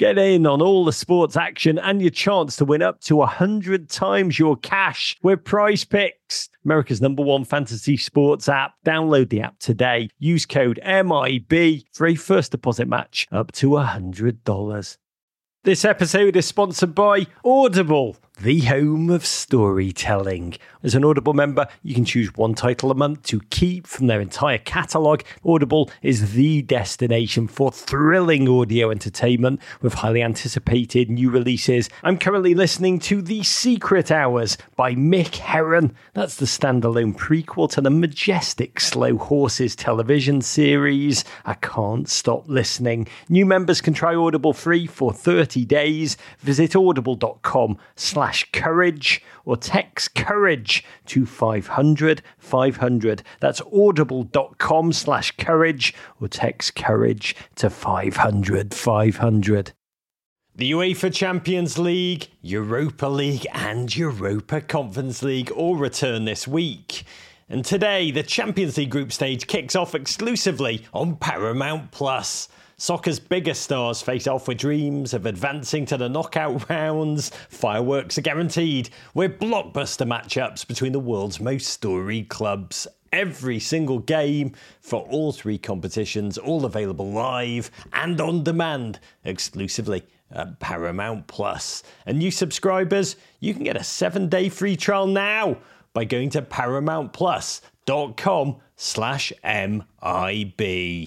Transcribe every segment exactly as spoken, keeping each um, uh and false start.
Get in on all the sports action and your chance to win up to one hundred times your cash with Prize Picks, America's number one fantasy sports app. Download the app today. Use code M I B for a first deposit match up to one hundred dollars. This episode is sponsored by Audible, the home of storytelling. As an Audible member, you can choose one title a month to keep from their entire catalogue. Audible is the destination for thrilling audio entertainment with highly anticipated new releases. I'm currently listening to The Secret Hours by Mick Herron. That's the standalone prequel to the majestic Slow Horses television series. I can't stop listening. New members can try Audible free for thirty days. Visit audible.com slash courage or text courage to five hundred five hundred. That's audible.com slash courage or text courage to five hundred five hundred. The UEFA Champions League, Europa League and Europa Conference League all return this week. And today, the Champions League group stage kicks off exclusively on Paramount Plus. Soccer's biggest stars face off with dreams of advancing to the knockout rounds. Fireworks are guaranteed with blockbuster matchups between the world's most storied clubs. Every single game for all three competitions, all available live and on demand exclusively at Paramount Plus. And new subscribers, you can get a seven-day free trial now by going to paramountplus.com slash MIB.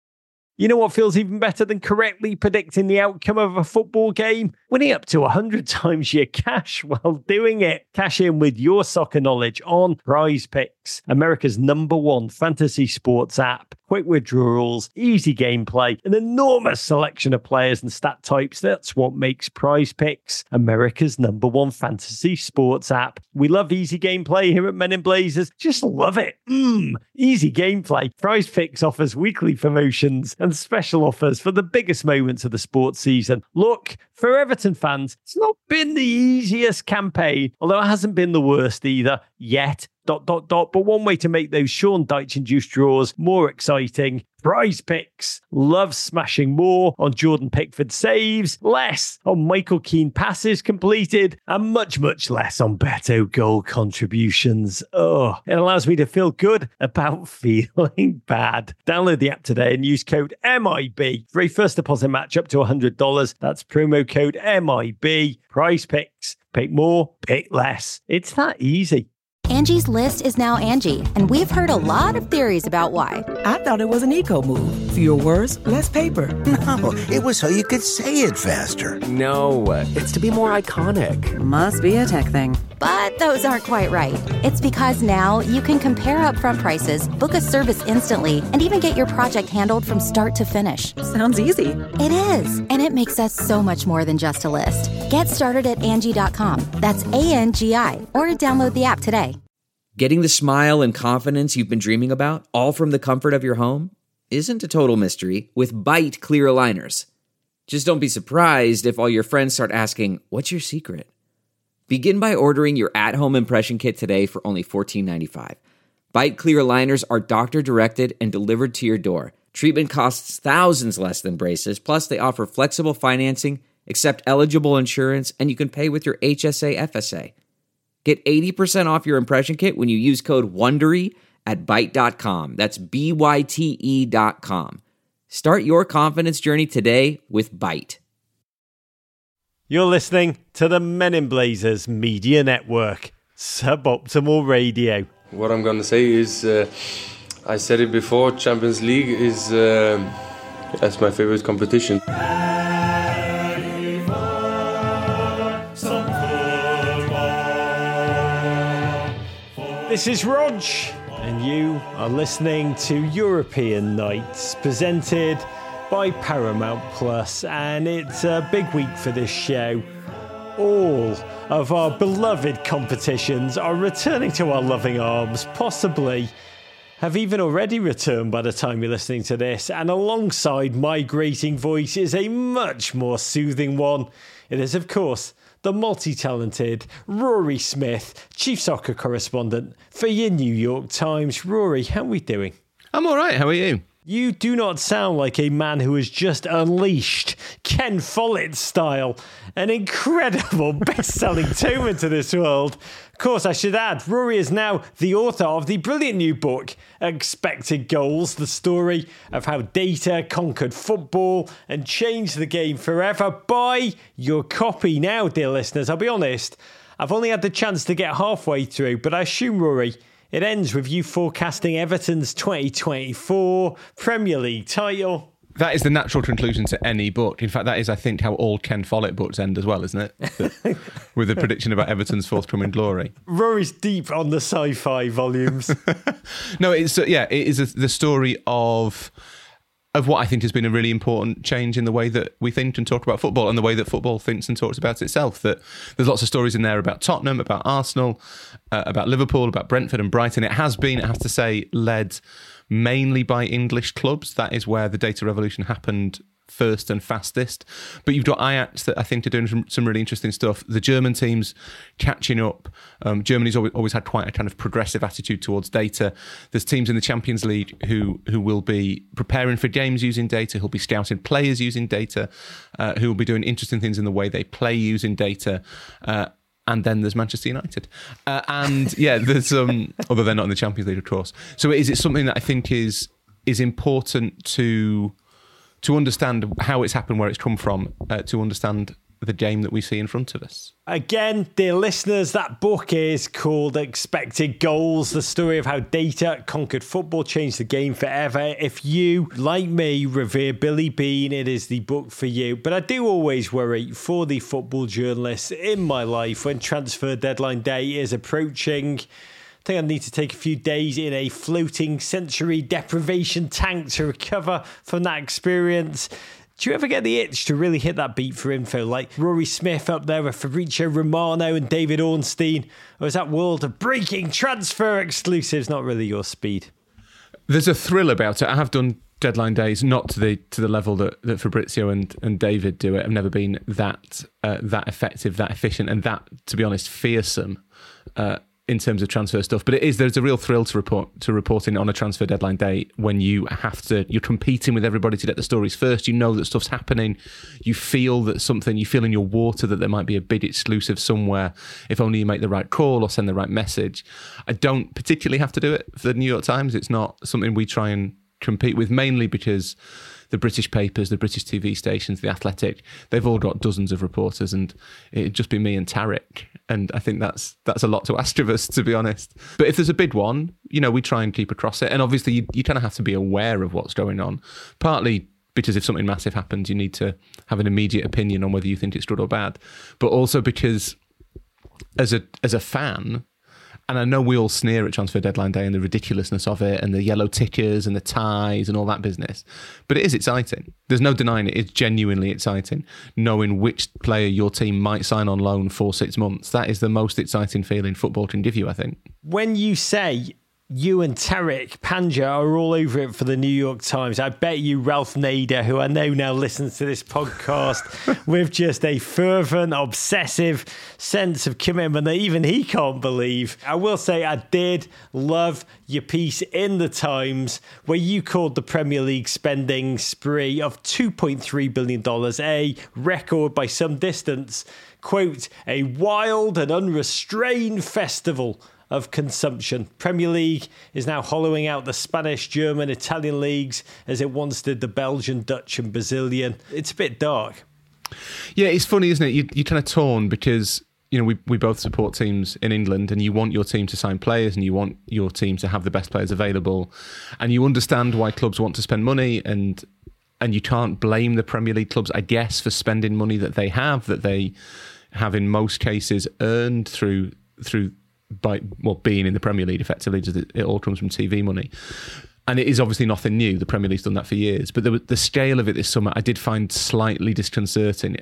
You know what feels even better than correctly predicting the outcome of a football game? Winning up to one hundred times your cash while doing it. Cash in with your soccer knowledge on Prize Picks, America's number one fantasy sports app. Quick withdrawals, easy gameplay, an enormous selection of players and stat types. That's what makes Prize Picks America's number one fantasy sports app. We love easy gameplay here at Men in Blazers. Just love it. Mmm, easy gameplay. Prize Picks offers weekly promotions and special offers for the biggest moments of the sports season. Look, for Everton fans, it's not been the easiest campaign, although it hasn't been the worst either yet. Dot, dot, dot. But one way to make those Sean Dyche-induced draws more exciting, Prize Picks loves smashing more on Jordan Pickford saves, less on Michael Keane passes completed, and much, much less on Beto goal contributions. Oh, it allows me to feel good about feeling bad. Download the app today and use code M I B for a first deposit match up to one hundred dollars. That's promo code M I B. Prize Picks. Pick more, pick less. It's that easy. Angie's List is now Angie, and we've heard a lot of theories about why. I thought it was an eco move. Fewer words, less paper. No, it was so you could say it faster. No, it's to be more iconic. Must be a tech thing. But those aren't quite right. It's because now you can compare upfront prices, book a service instantly, and even get your project handled from start to finish. Sounds easy. It is, and it makes us so much more than just a list. Get started at Angie dot com. That's A N G I, or download the app today. Getting the smile and confidence you've been dreaming about, all from the comfort of your home, isn't a total mystery with Byte clear aligners. Just don't be surprised if all your friends start asking, "What's your secret?" Begin by ordering your at-home impression kit today for only fourteen ninety-five. Byte clear aligners are doctor-directed and delivered to your door. Treatment costs thousands less than braces, plus they offer flexible financing, accept eligible insurance, and you can pay with your H S A F S A. Get eighty percent off your impression kit when you use code WONDERY at byte dot com. That's B Y T E dot com. Start your confidence journey today with Byte. You're listening to the Men in Blazers Media Network, Suboptimal Radio. What I'm going to say is, uh, I said it before, Champions League is uh, that's my favorite competition. This is Rog, and you are listening to European Nights, presented by Paramount Plus, and it's a big week for this show. All of our beloved competitions are returning to our loving arms, possibly have even already returned by the time you're listening to this, and alongside my grating voice is a much more soothing one. It is, of course, the multi-talented Rory Smith, chief soccer correspondent for your New York Times. Rory, how are we doing? I'm all right. How are you? You do not sound like a man who has just unleashed, Ken Follett style, an incredible best-selling tome into this world. Of course, I should add, Rory is now the author of the brilliant new book, Expected Goals, the story of how data conquered football and changed the game forever. Buy your copy now, dear listeners. I'll be honest, I've only had the chance to get halfway through, but I assume, Rory, it ends with you forecasting Everton's twenty twenty-four Premier League title. That is the natural conclusion to any book. In fact, that is, I think, how all Ken Follett books end as well, isn't it? The, with a prediction about Everton's forthcoming glory. Rory's deep on the sci-fi volumes. No, it's uh, yeah, it is a, the story of of what I think has been a really important change in the way that we think and talk about football, and the way that football thinks and talks about itself. That there's lots of stories in there about Tottenham, about Arsenal, uh, about Liverpool, about Brentford and Brighton. It has been, it has to say, led mainly by English clubs. That is where the data revolution happened first and fastest. But you've got Ajax that I think are doing some, some really interesting stuff. The German teams catching up. Um, Germany's always, always had quite a kind of progressive attitude towards data. There's teams in the Champions League who who will be preparing for games using data, who'll be scouting players using data, uh, who will be doing interesting things in the way they play using data. Uh, And then there's Manchester United. Uh, and yeah, there's um, although they're not in the Champions League, of course. So is it something that I think is is important to to understand how it's happened, where it's come from, uh, to understand the game that we see in front of us. Again, dear listeners, that book is called Expected Goals, the story of how data conquered football, changed the game forever. If you, like me, revere Billy Beane, it is the book for you. But I do always worry for the football journalists in my life when transfer deadline day is approaching. I think I need to take a few days in a floating sensory deprivation tank to recover from that experience. Do you ever get the itch to really hit that beat for info, like Rory Smith up there with Fabrizio Romano and David Ornstein? Or is that world of breaking transfer exclusives not really your speed? There's a thrill about it. I have done deadline days, not to the to the level that, that Fabrizio and, and David do it. I've never been that uh, that effective, that efficient, and that, to be honest, fearsome uh, in terms of transfer stuff. But it is, there's a real thrill to report to reporting on a transfer deadline day when you have to, you're competing with everybody to get the stories first. You know that stuff's happening. You feel that something, you feel in your water that there might be a big exclusive somewhere if only you make the right call or send the right message. I don't particularly have to do it for the New York Times. It's not something we try and compete with, mainly because the British papers, the British T V stations, The Athletic, they've all got dozens of reporters, and it'd just be me and Tarek. And I think that's that's a lot to ask of us, to be honest. But if there's a big one, you know, we try and keep across it. And obviously, you, you kind of have to be aware of what's going on, partly because if something massive happens, you need to have an immediate opinion on whether you think it's good or bad. But also because as a as a fan, and I know we all sneer at transfer deadline day and the ridiculousness of it and the yellow tickers and the ties and all that business, but it is exciting. There's no denying it. It's genuinely exciting. Knowing which player your team might sign on loan for six months, that is the most exciting feeling football can give you, I think. When you say you and Tarek Panja are all over it for the New York Times, I bet you Ralph Nader, who I know now listens to this podcast with just a fervent, obsessive sense of commitment that even he can't believe. I will say I did love your piece in the Times where you called the Premier League spending spree of two point three billion dollars a record by some distance, quote, a wild and unrestrained festival of consumption. Premier League is now hollowing out the Spanish, German, Italian leagues as it once did the Belgian, Dutch and Brazilian. It's a bit dark. Yeah, it's funny, isn't it? You, you're kind of torn because, you know, we, we both support teams in England and you want your team to sign players and you want your team to have the best players available. And you understand why clubs want to spend money, and and you can't blame the Premier League clubs, I guess, for spending money that they have, that they have in most cases earned through through by well being in the Premier League effectively. It all comes from T V money. And it is obviously nothing new. The Premier League's done that for years. But the, the scale of it this summer, I did find slightly disconcerting.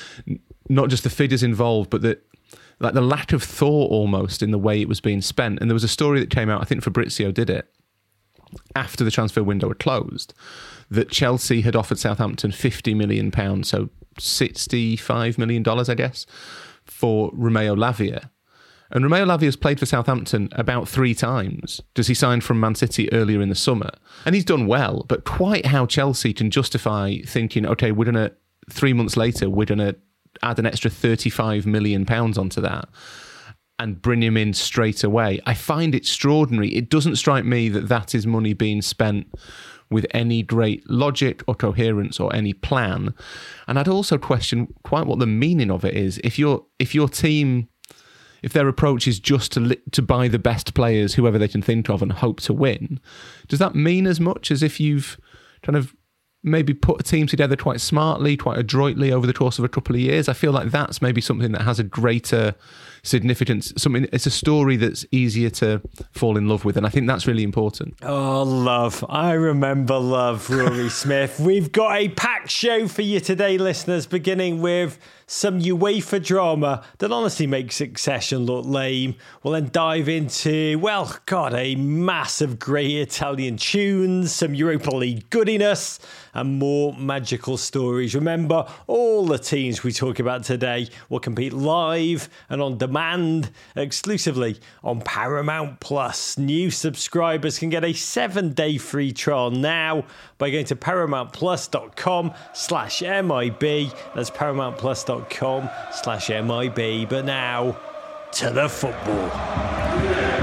Not just the figures involved, but the, like the lack of thought almost in the way it was being spent. And there was a story that came out, I think Fabrizio did it, after the transfer window had closed, that Chelsea had offered Southampton fifty million pounds, so sixty-five million dollars, I guess, for Romeo Lavia. And Romeo Lavia's played for Southampton about three times. Does he sign from Man City earlier in the summer? And he's done well, but quite how Chelsea can justify thinking, okay, we're going to, three months later, we're going to add an extra thirty-five million pounds onto that and bring him in straight away. I find it extraordinary. It doesn't strike me that that is money being spent with any great logic or coherence or any plan. And I'd also question quite what the meaning of it is. If your if your team, if their approach is just to li- to buy the best players, whoever they can think of, and hope to win, does that mean as much as if you've kind of maybe put a team together quite smartly, quite adroitly over the course of a couple of years? I feel like that's maybe something that has a greater significance. Something, it's a story that's easier to fall in love with, and I think that's really important. Oh, love. I remember love, Rory Smith. We've got a packed show for you today, listeners, beginning with some UEFA drama that honestly makes Succession look lame. We'll then dive into, well, God, a mass of great Italian tunes, some Europa League goodiness, and more magical stories. Remember, all the teams we talk about today will compete live and on demand exclusively on Paramount Plus. New subscribers can get a seven-day free trial now by going to paramountplus.com slash MIB. That's paramountplus.com slash MIB. But now, to the football.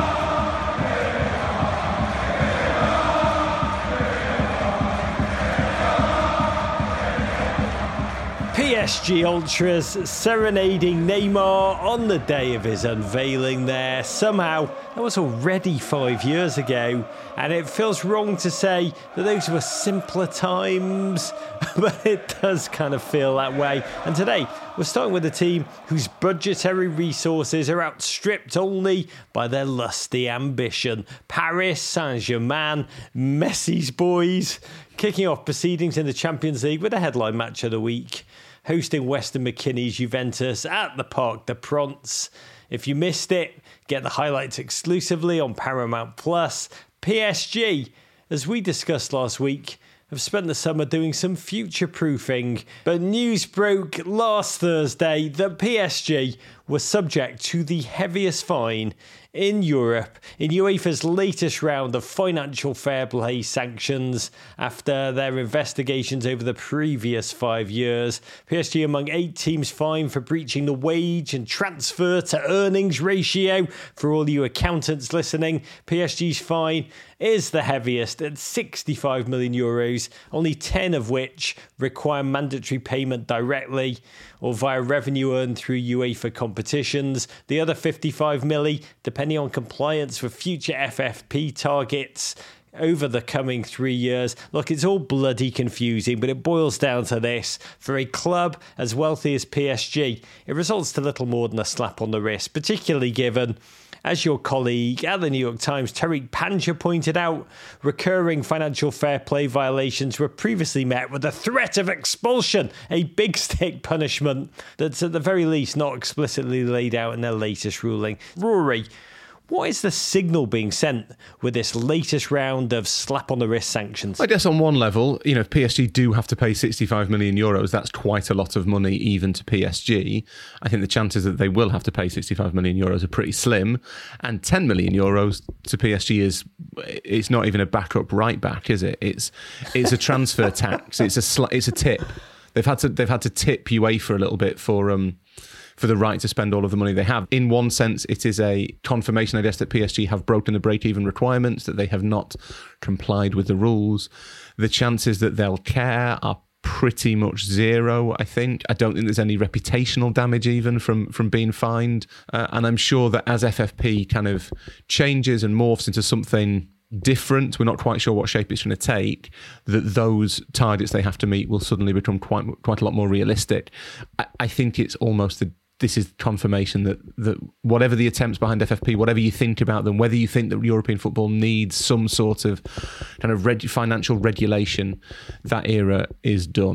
P S G Ultras serenading Neymar on the day of his unveiling there. Somehow, that was already five years ago, and it feels wrong to say that those were simpler times, but it does kind of feel that way. And today, we're starting with a team whose budgetary resources are outstripped only by their lusty ambition. Paris Saint-Germain, Messi's boys, kicking off proceedings in the Champions League with a headline match of the week, hosting Weston McKennie's Juventus at the Parc des Princes. If you missed it, get the highlights exclusively on Paramount Plus. P S G, as we discussed last week, have spent the summer doing some future-proofing, but news broke last Thursday that P S G was subject to the heaviest fine in Europe in UEFA's latest round of financial fair play sanctions after their investigations over the previous five years. P S G among eight teams fined for breaching the wage and transfer to earnings ratio. For all you accountants listening, P S G's fine is the heaviest at sixty-five million euros, only ten of which require mandatory payment directly or via revenue earned through UEFA competitions. The other fifty-five million, depending on compliance with future F F P targets over the coming three years. Look, it's all bloody confusing, but it boils down to this. For a club as wealthy as P S G, it results to little more than a slap on the wrist, particularly given, as your colleague at the New York Times, Tariq Panja, pointed out, recurring financial fair play violations were previously met with a threat of expulsion, a big stick punishment that's at the very least not explicitly laid out in their latest ruling. Rory, what is the signal being sent with this latest round of slap-on-the-wrist sanctions? I guess on one level, you know, if P S G do have to pay sixty-five million euros, that's quite a lot of money even to P S G. I think the chances that they will have to pay sixty-five million euros are pretty slim. And ten million euros to P S G is, it's not even a backup right back, is it? It's it's a transfer tax. It's a sl- it's a tip. They've had to they've had to tip UEFA a little bit for um. for the right to spend all of the money they have. In one sense, it is a confirmation, I guess, that P S G have broken the break-even requirements, that they have not complied with the rules. The chances that they'll care are pretty much zero, I think. I don't think there's any reputational damage even from, from being fined. Uh, and I'm sure that as F F P kind of changes and morphs into something different, we're not quite sure what shape it's going to take, that those targets they have to meet will suddenly become quite quite a lot more realistic. I, I think it's almost the this is confirmation that, that whatever the attempts behind F F P, whatever you think about them, whether you think that European football needs some sort of kind of reg- financial regulation, that era is done.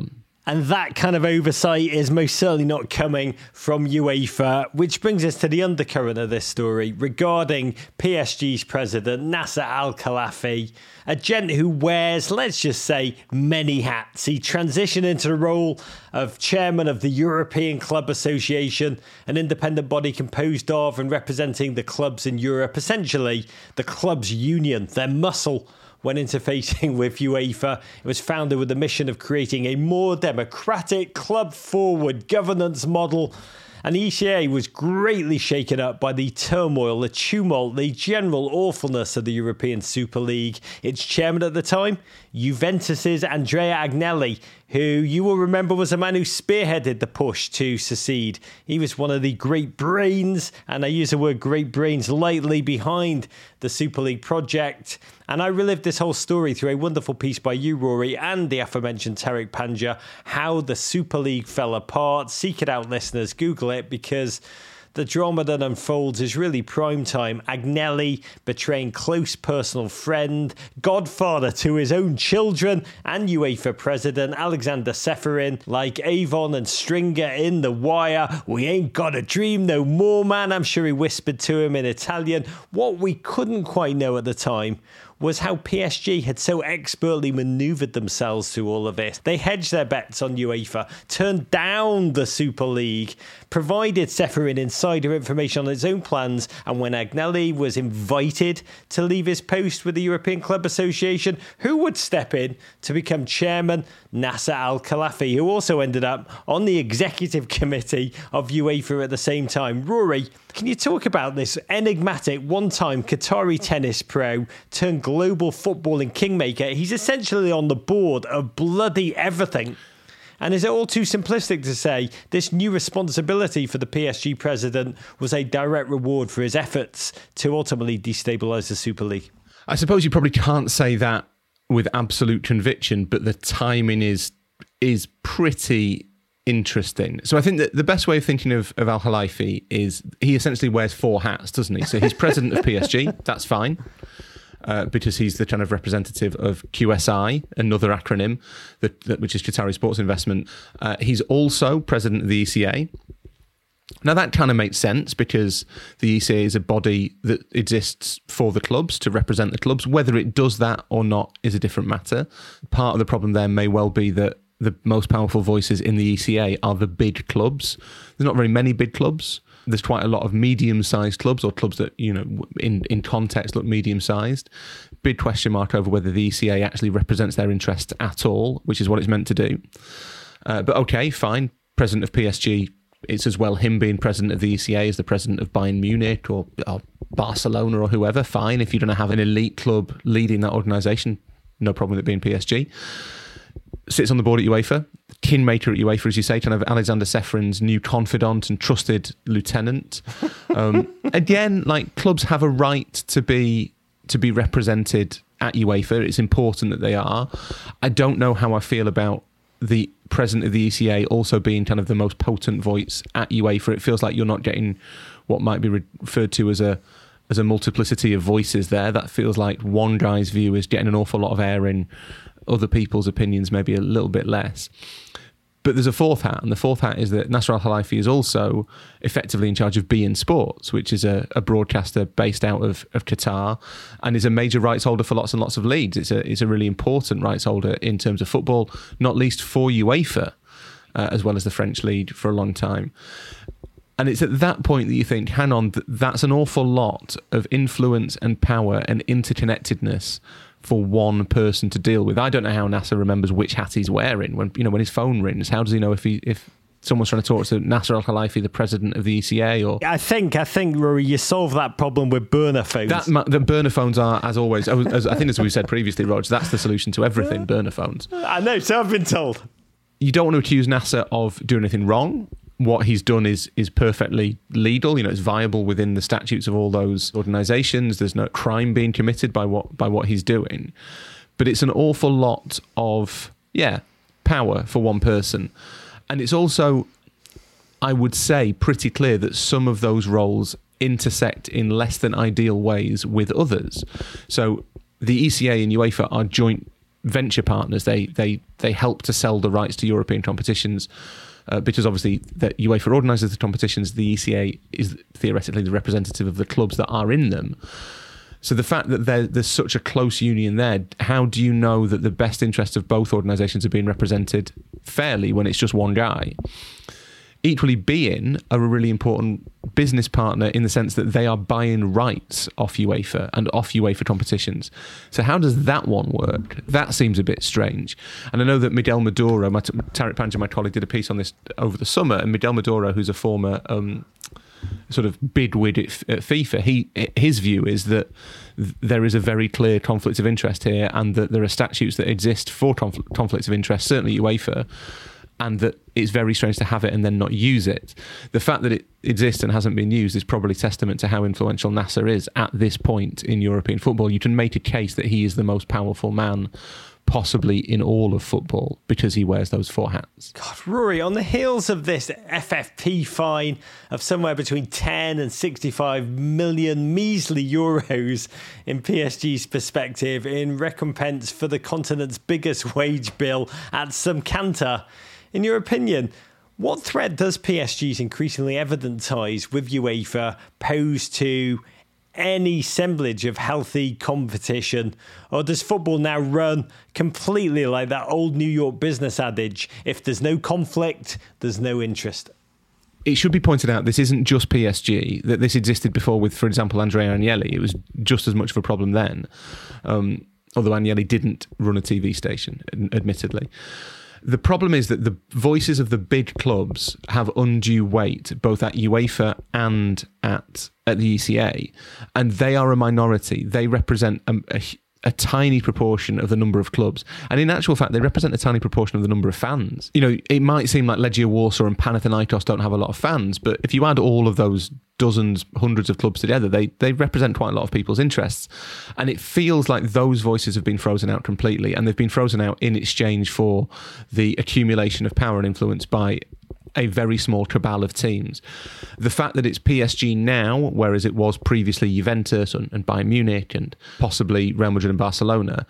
And that kind of oversight is most certainly not coming from UEFA, which brings us to the undercurrent of this story regarding P S G's president, Nasser Al-Khelaifi, a gent who wears, let's just say, many hats. He transitioned into the role of chairman of the European Club Association, an independent body composed of and representing the clubs in Europe, essentially the clubs' union, their muscle when interfacing with UEFA. It was founded with the mission of creating a more democratic, club-forward governance model. And the E C A was greatly shaken up by the turmoil, the tumult, the general awfulness of the European Super League. Its chairman at the time, Juventus's Andrea Agnelli, who you will remember was a man who spearheaded the push to secede. He was one of the great brains, and I use the word great brains lightly, behind the Super League project. And I relived this whole story through a wonderful piece by you, Rory, and the aforementioned Tariq Panja, how the Super League fell apart. Seek it out, listeners. Google it, because the drama that unfolds is really prime time. Agnelli betraying close personal friend, godfather to his own children, and UEFA president Alexander Ceferin, like Avon and Stringer in The Wire. We ain't got a dream no more, man. I'm sure he whispered to him in Italian. What we couldn't quite know at the time was how P S G had so expertly manoeuvred themselves through all of this. They hedged their bets on UEFA, turned down the Super League, provided Ceferin insider information on its own plans, and when Agnelli was invited to leave his post with the European Club Association, who would step in to become chairman? Nasser Al-Khelaifi, who also ended up on the executive committee of UEFA at the same time. Rory, can you talk about this enigmatic one-time Qatari tennis pro turned global footballing kingmaker? He's essentially on the board of bloody everything. And is it all too simplistic to say this new responsibility for the P S G president was a direct reward for his efforts to ultimately destabilise the Super League? I suppose you probably can't say that with absolute conviction, but the timing is is pretty interesting. So I think that the best way of thinking of, of Al-Khelaifi is he essentially wears four hats, doesn't he? So he's president of P S G, that's fine. Uh, because he's the kind of representative of Q S I, another acronym, that, that which is Qatari Sports Investment. Uh, he's also president of the E C A. Now, that kind of makes sense because the E C A is a body that exists for the clubs, to represent the clubs. Whether it does that or not is a different matter. Part of the problem there may well be that the most powerful voices in the E C A are the big clubs. There's not very many big clubs. There's quite a lot of medium-sized clubs, or clubs that, you know, in, in context look medium-sized. Big question mark over whether the E C A actually represents their interests at all, which is what it's meant to do. Uh, but okay, fine. President of P S G, it's as well him being president of the E C A as the president of Bayern Munich or, or Barcelona or whoever. Fine. If you're going to have an elite club leading that organisation, no problem with it being P S G. Sits on the board at UEFA, kingmaker at UEFA, as you say, kind of Alexander Ceferin's new confidant and trusted lieutenant. Um, again, like, clubs have a right to be to be represented at UEFA. It's important that they are. I don't know how I feel about the president of the E C A also being kind of the most potent voice at UEFA. It feels like you're not getting what might be referred to as a as a multiplicity of voices there. That feels like one guy's view is getting an awful lot of air in, other people's opinions maybe a little bit less. But there's a fourth hat, and the fourth hat is that Nasser Al-Khelaifi is also effectively in charge of beIN Sports, which is a, a broadcaster based out of, of Qatar, and is a major rights holder for lots and lots of leagues. It's a, it's a really important rights holder in terms of football, not least for UEFA, uh, as well as the French league for a long time. And it's at that point that you think, hang on, that's an awful lot of influence and power and interconnectedness for one person to deal with. I don't know how Nasser remembers which hat he's wearing when, you know, when his phone rings. How does he know if he if someone's trying to talk to Nasser Al-Khelaifi, the president of the E C A? Or I think I think Rory, you solve that problem with burner phones. That, the burner phones are, as always, as I think as we said previously, Rog, that's the solution to everything. Burner phones. I know, so I've been told. You don't want to accuse Nasser of doing anything wrong. What he's done is is perfectly legal. You know, it's viable within the statutes of all those organisations. There's no crime being committed by what by what he's doing. But it's an awful lot of, yeah, power for one person. And it's also, I would say, pretty clear that some of those roles intersect in less than ideal ways with others. So the E C A and UEFA are joint venture partners. They they they help to sell the rights to European competitions. Uh, because obviously that UEFA organises the competitions, the E C A is theoretically the representative of the clubs that are in them. So the fact that there, there's such a close union there, how do you know that the best interests of both organisations are being represented fairly when it's just one guy? Equally, B I N are a really important business partner in the sense that they are buying rights off UEFA and off UEFA competitions. So how does that one work? That seems a bit strange. And I know that Miguel Maduro, my, Tariq Panja, my colleague, did a piece on this over the summer, and Miguel Maduro, who's a former um, sort of bidwig at, at FIFA, he his view is that there is a very clear conflict of interest here, and that there are statutes that exist for confl- conflicts of interest, certainly UEFA, and that it's very strange to have it and then not use it. The fact that it exists and hasn't been used is probably testament to how influential Nasser is at this point in European football. You can make a case that he is the most powerful man possibly in all of football because he wears those four hats. God, Rory, on the heels of this F F P fine of somewhere between ten and sixty-five million measly euros in P S G's perspective in recompense for the continent's biggest wage bill at some canter, in your opinion, what threat does P S G's increasingly evident ties with UEFA pose to any semblance of healthy competition? Or does football now run completely like that old New York business adage, if there's no conflict, there's no interest? It should be pointed out this isn't just P S G, that this existed before with, for example, Andrea Agnelli. It was just as much of a problem then, um, although Agnelli didn't run a T V station, admittedly. The problem is that the voices of the big clubs have undue weight, both at UEFA and at at the E C A, and they are a minority. They represent a, a, a tiny proportion of the number of clubs, and in actual fact, they represent a tiny proportion of the number of fans. You know, it might seem like Legia Warsaw and Panathinaikos don't have a lot of fans, but if you add all of those dozens, hundreds of clubs together, they they represent quite a lot of people's interests. And it feels like those voices have been frozen out completely, and they've been frozen out in exchange for the accumulation of power and influence by a very small cabal of teams. The fact that it's P S G now, whereas it was previously Juventus and, and Bayern Munich and possibly Real Madrid and Barcelona,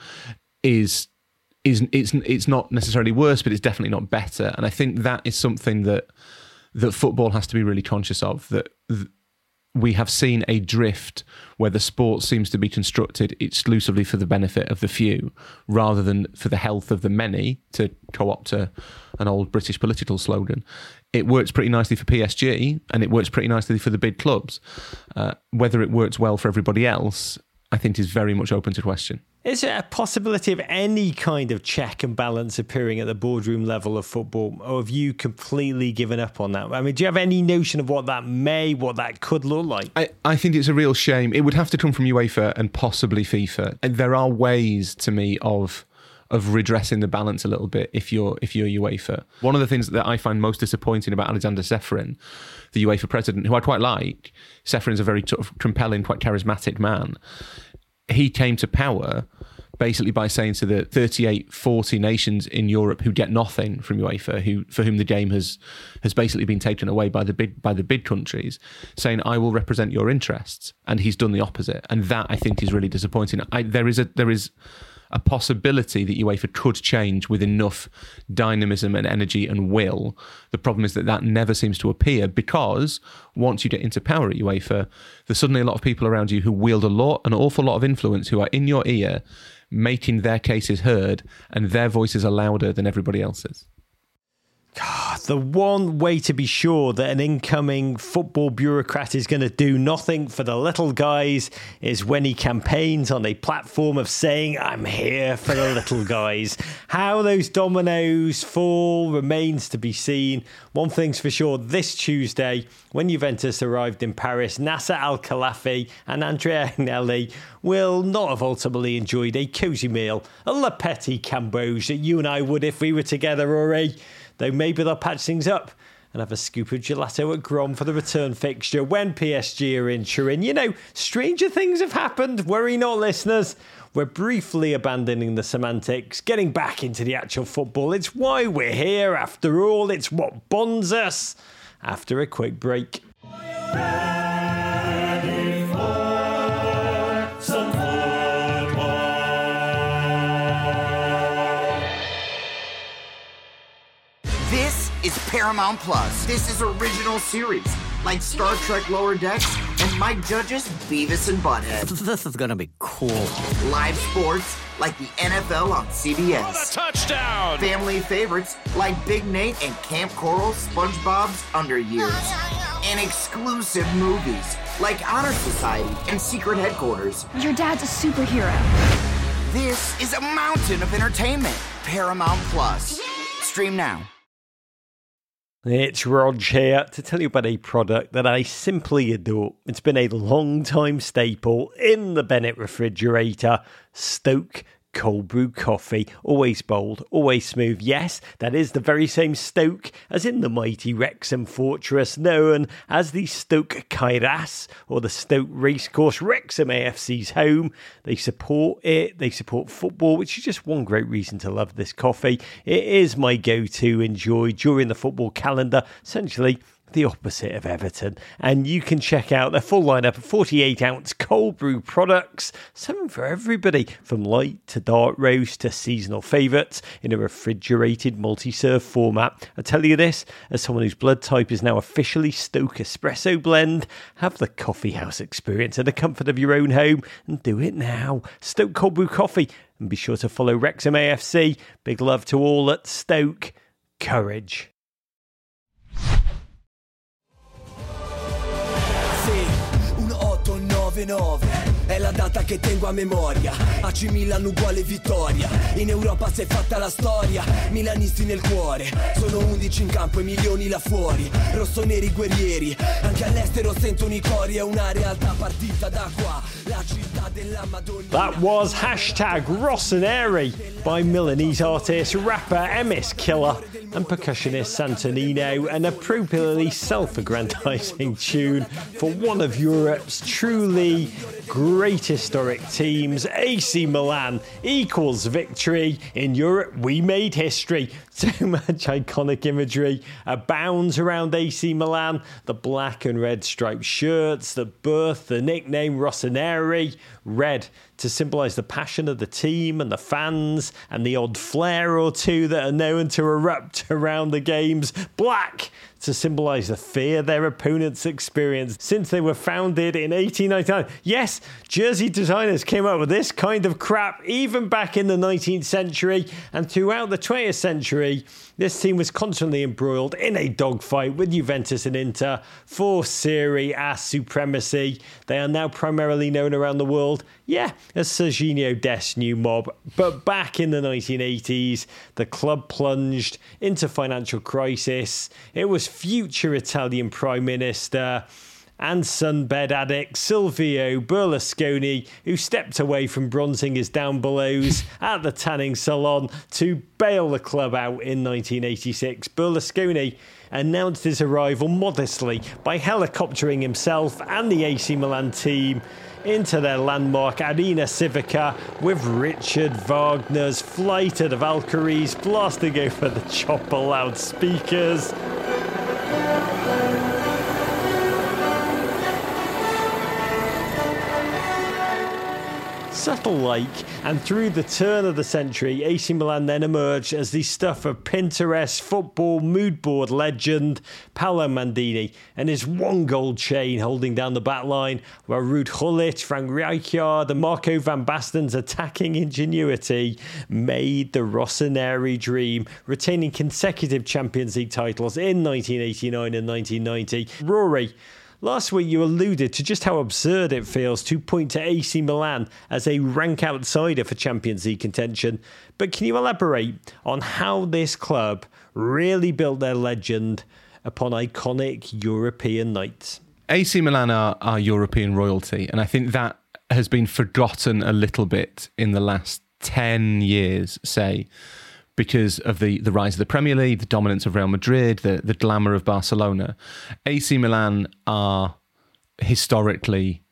is is it's it's not necessarily worse, but it's definitely not better. And I think that is something that that football has to be really conscious of, that th- we have seen a drift where the sport seems to be constructed exclusively for the benefit of the few rather than for the health of the many, to co-opt a, an old British political slogan. It works pretty nicely for P S G and it works pretty nicely for the big clubs. Uh, whether it works well for everybody else, I think, is very much open to question. Is there a possibility of any kind of check and balance appearing at the boardroom level of football, or have you completely given up on that? I mean, do you have any notion of what that may, what that could look like? I, I think it's a real shame. It would have to come from UEFA and possibly FIFA. And there are ways, to me, of of redressing the balance a little bit if you're if you're UEFA. One of the things that I find most disappointing about Alexander Ceferin, the UEFA president, who I quite like, Ceferin's a very sort of compelling, quite charismatic man. He came to power basically by saying to the thirty-eight, forty nations in Europe who get nothing from UEFA, who for whom the game has has basically been taken away by the big by the big countries, saying, I will represent your interests. And he's done the opposite. And that, I think, is really disappointing. I, there is a there is a possibility that UEFA could change with enough dynamism and energy and will. The problem is that that never seems to appear, because once you get into power at UEFA, there's suddenly a lot of people around you who wield a lot, an awful lot of influence, who are in your ear, making their cases heard, and their voices are louder than everybody else's. God, the one way to be sure that an incoming football bureaucrat is going to do nothing for the little guys is when he campaigns on a platform of saying, I'm here for the little guys. How those dominoes fall remains to be seen. One thing's for sure, this Tuesday, when Juventus arrived in Paris, Nasser Al-Khelaifi and Andrea Agnelli will not have ultimately enjoyed a cosy meal, a Le Petit Cambodge that you and I would if we were together, Rory. Though maybe they'll patch things up and have a scoop of gelato at Grom for the return fixture when P S G are in Turin. You know, stranger things have happened. Worry not, listeners. We're briefly abandoning the semantics, getting back into the actual football. It's why we're here, after all. It's what bonds us. After a quick break. Ready for some football. is Paramount Plus. This is original series, like Star Trek Lower Decks and Mike Judge's Beavis and Butthead. This is gonna be cool. Live sports, like the N F L on C B S. What a touchdown! Family favorites, like Big Nate and Camp Coral's SpongeBob's Under Years. And exclusive movies, like Honor Society and Secret Headquarters. Your dad's a superhero. This is a mountain of entertainment. Paramount Plus. Stream now. It's Rog here to tell you about a product that I simply adore. It's been a long time staple in the Bennett refrigerator, Stoke Cold Brew Coffee. Always bold, always smooth. Yes, that is the very same Stoke as in the mighty Wrexham fortress known as the Stoke Kairas or the Stoke Racecourse, Wrexham A F C's home. They support it, they support football, which is just one great reason to love this coffee. It is my go-to enjoy during the football calendar, essentially the opposite of Everton. And you can check out their full lineup of forty-eight ounce cold brew products, something for everybody, from light to dark roast to seasonal favourites in a refrigerated multi-serve format. I tell you this, as someone whose blood type is now officially Stoke Espresso Blend, have the coffee house experience in the comfort of your own home and do it now. Stoke Cold Brew Coffee, and be sure to follow Wrexham A F C. Big love to all at Stoke. Courage. È la data che tengo a memoria. A C Milan uguale vittoria. In Europa si è fatta la storia. Milanisti nel cuore. Sono undici in campo e milioni là fuori. Rossoneri guerrieri. Anche all'estero sentono i cori. È una realtà partita da qua. La città della Madonna. That was hashtag Rossoneri by Milanese artist, rapper Emis Killer and percussionist Santonino, an appropriately self-aggrandizing tune for one of Europe's truly great historic teams. A C Milan equals victory. In Europe, we made history. So much iconic imagery abounds around A C Milan. The black and red striped shirts, the birth, the nickname Rossoneri, red to symbolise the passion of the team and the fans, and the odd flare or two that are known to erupt around the games. Black to symbolise the fear their opponents experienced since they were founded in eighteen ninety-nine. Yes, jersey designers came up with this kind of crap even back in the nineteenth century, and throughout the twentieth century, this team was constantly embroiled in a dogfight with Juventus and Inter for Serie A supremacy. They are now primarily known around the world, yeah, as Serginho Dest's new mob. But back in the nineteen eighties, the club plunged into financial crisis. It was future Italian Prime Minister and sunbed addict Silvio Berlusconi who stepped away from bronzing his down belows at the tanning salon to bail the club out in nineteen eighty-six. Berlusconi announced his arrival modestly by helicoptering himself and the A C Milan team into their landmark Arena Civica with Richard Wagner's Flight of the Valkyries blasting over the chopper loudspeakers. Subtle-like, and through the turn of the century, A C Milan then emerged as the stuff of Pinterest football moodboard legend Paolo Maldini and his one gold chain holding down the back line, while Ruud Gullit, Frank Rijkaard and Marco van Basten's attacking ingenuity made the Rossoneri dream, retaining consecutive Champions League titles in nineteen eighty-nine and nineteen ninety. Rory, last week you alluded to just how absurd it feels to point to A C Milan as a rank outsider for Champions League contention, but can you elaborate on how this club really built their legend upon iconic European nights? A C Milan are, are European royalty, and I think that has been forgotten a little bit in the last ten years, say, because of the, the rise of the Premier League, the dominance of Real Madrid, the, the glamour of Barcelona. A C Milan are historically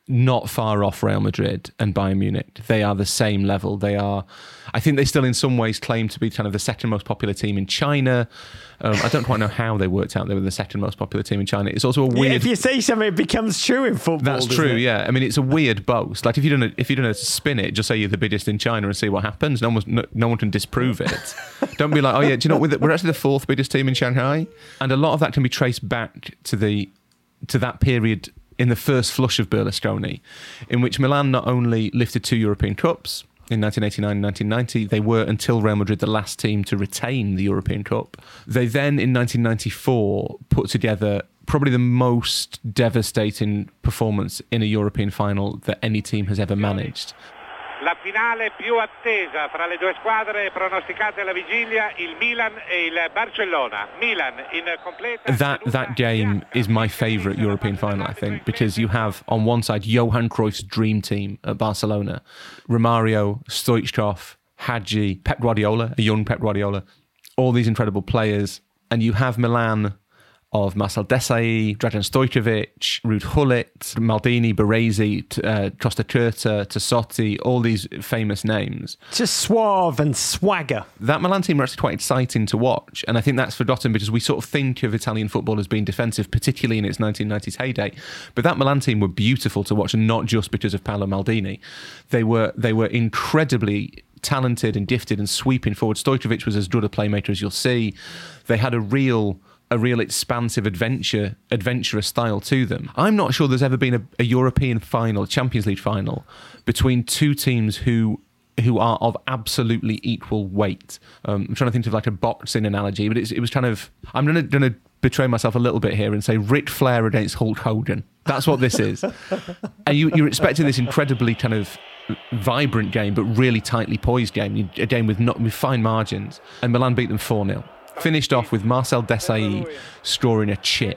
not far off Real Madrid and Bayern Munich. They are the same level. They are, I think they still in some ways claim to be kind of the second most popular team in China. Um, I don't quite know how they worked out they were the second most popular team in China. It's also a weird... Yeah, if you say something, it becomes true in football. That's true, it? yeah. I mean, it's a weird boast. Like, if you're going to if you're going to spin it, just say you're the biggest in China and see what happens. No one, no, no one can disprove it. Don't be like, oh yeah, do you know what? We're actually the fourth biggest team in Shanghai. And a lot of that can be traced back to the to that period in the first flush of Berlusconi, in which Milan not only lifted two European Cups in nineteen eighty-nine and nineteen ninety, they were, until Real Madrid, the last team to retain the European Cup. They then, in nineteen ninety-four, put together probably the most devastating performance in a European final that any team has ever managed. La finale più attesa fra le due squadre pronosticate alla vigilia, il Milan e il Barcellona. Milan in completa... That, that game is my favourite European final, I think, because you have, on one side, Johan Cruyff's dream team at Barcelona. Romario, Stoichkov, Hagi, Pep Guardiola, a young Pep Guardiola, all these incredible players. And you have Milan of Marcel Desailly, Dragan Stojkovic, Ruud Gullit, Maldini, Baresi, uh, Costa Curta, Tassotti, all these famous names. Just suave and swagger. That Milan team are actually quite exciting to watch, and I think that's forgotten because we sort of think of Italian football as being defensive, particularly in its nineteen nineties heyday. But that Milan team were beautiful to watch, and not just because of Paolo Maldini. They were they were incredibly talented and gifted and sweeping forward. Stojkovic was as good a playmaker as you'll see. They had a real... a real expansive adventure, adventurous style to them. I'm not sure there's ever been a, a European final, Champions League final, between two teams who who are of absolutely equal weight. Um, I'm trying to think of like a boxing analogy, but it's, it was kind of... I'm going to going to betray myself a little bit here and say Ric Flair against Hulk Hogan. That's what this is. And you, you're expecting this incredibly kind of vibrant game, but really tightly poised game, a game with, not, with fine margins. And Milan beat them four nil. Finished off with Marcel Desailly scoring a chip.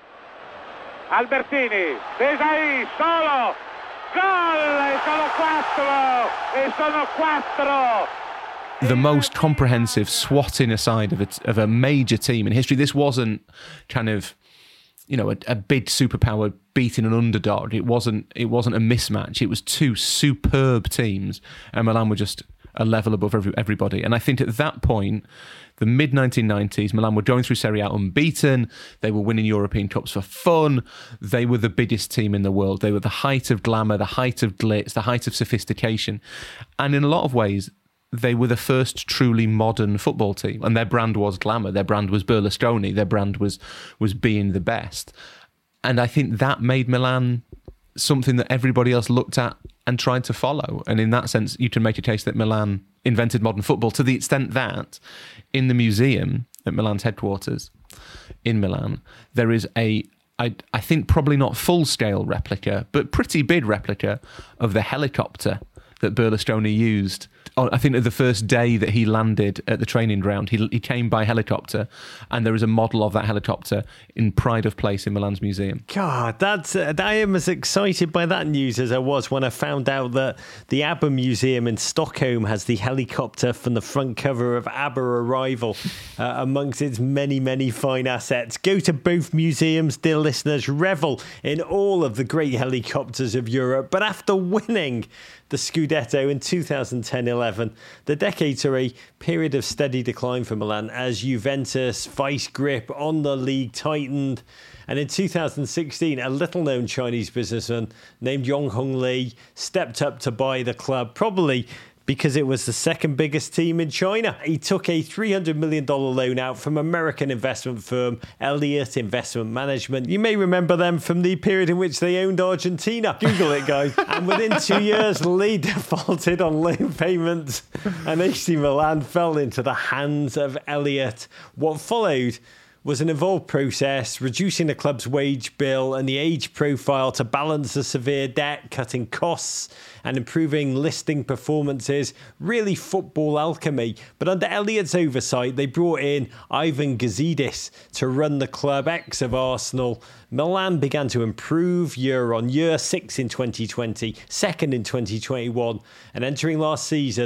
Albertini, Desailly, solo, gol, e sono quattro, e sono quattro. The most comprehensive swatting aside of a, of a major team in history. This wasn't kind of, you know, a, a big superpower beating an underdog. It wasn't. It wasn't a mismatch. It was two superb teams, and Milan were just a level above every, everybody. And I think at that point, the mid nineteen nineties, Milan were going through Serie A unbeaten. They were winning European Cups for fun. They were the biggest team in the world. They were the height of glamour, the height of glitz, the height of sophistication. And in a lot of ways, they were the first truly modern football team. And their brand was glamour. Their brand was Berlusconi. Their brand was, was being the best. And I think that made Milan something that everybody else looked at and tried to follow. And in that sense, you can make a case that Milan invented modern football, to the extent that in the museum at Milan's headquarters in Milan, there is a, I, I think probably not full-scale replica, but pretty big replica of the helicopter that Berlusconi used. I think the first day that he landed at the training ground, he, he came by helicopter, and there is a model of that helicopter in pride of place in Milan's museum. God, that's uh, I am as excited by that news as I was when I found out that the ABBA Museum in Stockholm has the helicopter from the front cover of ABBA Arrival uh, amongst its many, many fine assets. Go to both museums, dear listeners, revel in all of the great helicopters of Europe. But after winning the Scudetto in two thousand ten eleven, the decade saw a period of steady decline for Milan as Juventus' vice grip on the league tightened. And in two thousand sixteen, a little-known Chinese businessman named Yonghong Li stepped up to buy the club, probably because it was the second biggest team in China. He took a three hundred million dollars loan out from American investment firm Elliott Investment Management. You may remember them from the period in which they owned Argentina. Google it, guys. And within two years, Lee defaulted on loan payments and A C Milan fell into the hands of Elliott. What followed was an involved process, reducing the club's wage bill and the age profile to balance the severe debt, cutting costs and improving listing performances. Really football alchemy. But under Elliott's oversight, they brought in Ivan Gazidis to run the club, ex of Arsenal. Milan began to improve year on year, sixth in twenty twenty, second in twenty twenty-one, and entering last season,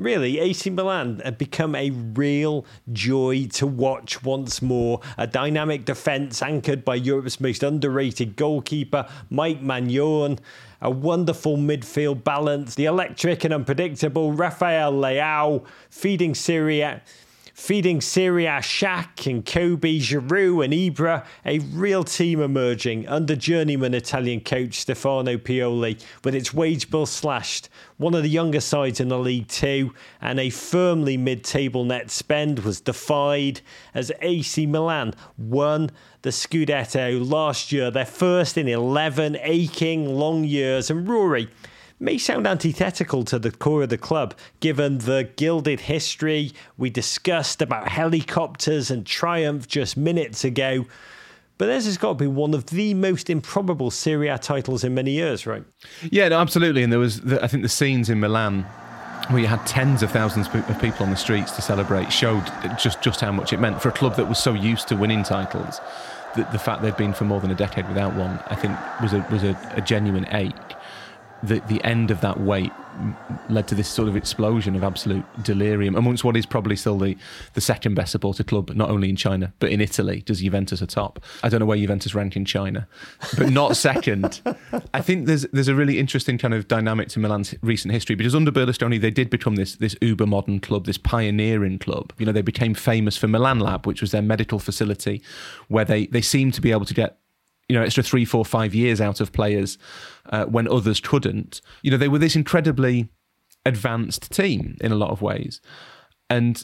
really, A C Milan had become a real joy to watch once more. A dynamic defence anchored by Europe's most underrated goalkeeper, Mike Maignan. A wonderful midfield balance. The electric and unpredictable Rafael Leao feeding Syria. Feeding Syria, Shaq and Kobe, Giroud and Ibra, a real team emerging under journeyman Italian coach Stefano Pioli, with its wage bill slashed, one of the younger sides in the league too, and a firmly mid-table net spend was defied as A C Milan won the Scudetto last year, their first in eleven aching long years. And Rory may sound antithetical to the core of the club, given the gilded history we discussed about helicopters and triumph just minutes ago. But theirs has got to be one of the most improbable Serie A titles in many years, right? Yeah, no, absolutely. And there was, the, I think the scenes in Milan where you had tens of thousands of people on the streets to celebrate showed just, just how much it meant for a club that was so used to winning titles. The, the fact they'd been for more than a decade without one, I think, was a, was a, a genuine ache. The, the end of that wait led to this sort of explosion of absolute delirium amongst what is probably still the, the second best supporter club, not only in China, but in Italy. Does Juventus atop? I don't know where Juventus rank in China, but not second. I think there's there's a really interesting kind of dynamic to Milan's recent history, because under Berlusconi, they did become this, this uber-modern club, this pioneering club. You know, they became famous for Milan Lab, which was their medical facility, where they, they seemed to be able to get you know, extra three, four, five years out of players uh, when others couldn't. You know, they were this incredibly advanced team in a lot of ways. And